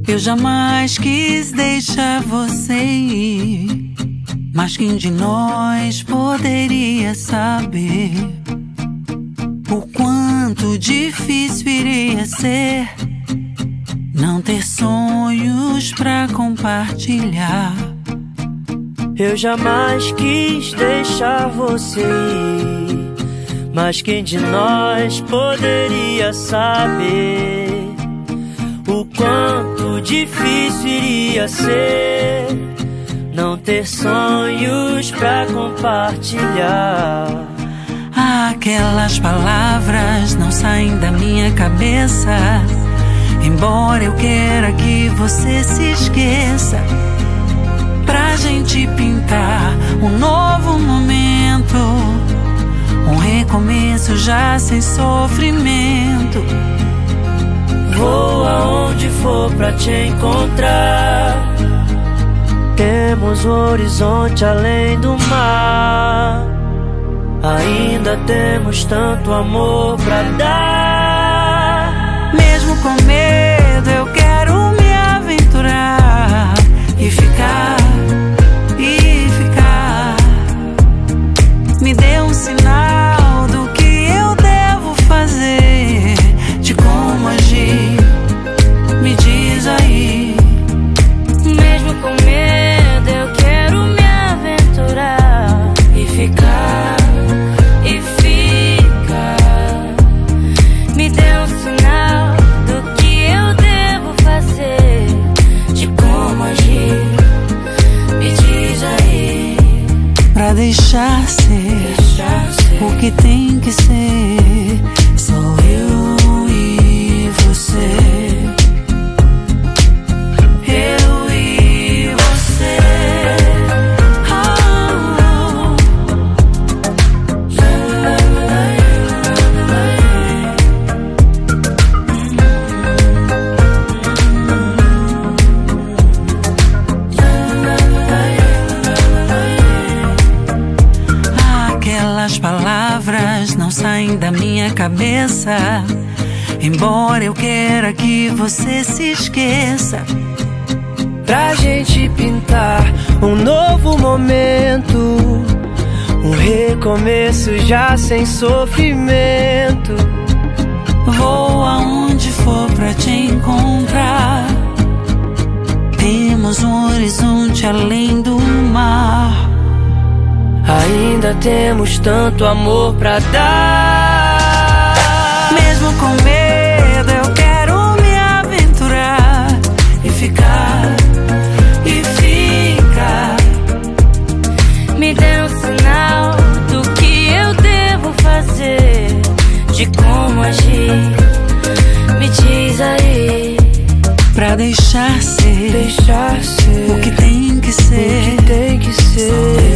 Eu jamais quis deixar você ir, mas quem de nós poderia saber o quanto difícil iria ser não ter sonhos pra compartilhar. Eu jamais quis deixar você ir, mas quem de nós poderia saber o quanto difícil iria ser não ter sonhos pra compartilhar. Aquelas palavras não saem da minha cabeça, embora eu queira que você se esqueça, pra gente pintar um novo momento, um recomeço já sem sofrimento. Vou aonde for pra te encontrar, temos um horizonte além do mar, ainda temos tanto amor pra dar. Mesmo com medo eu quero me aventurar e ficar, me dê um sinal do que eu devo fazer, de como agir, me diz aí. Mesmo com medo eu quero me aventurar e ficar, me dê um sinal do que eu devo fazer, de como agir, me diz aí. Pra deixar ser o que tem que ser, sou eu e você. Eu e você. Aquelas palavras não saem da minha cabeça, embora eu queira que você se esqueça, pra gente pintar um novo momento, um recomeço já sem sofrimento. Vou aonde for pra te encontrar, temos um horizonte além do mar, ainda temos tanto amor pra dar. Mesmo com medo eu quero me aventurar e ficar, me dê um sinal do que eu devo fazer, de como agir, me diz aí. Pra deixar ser o que tem que ser, sou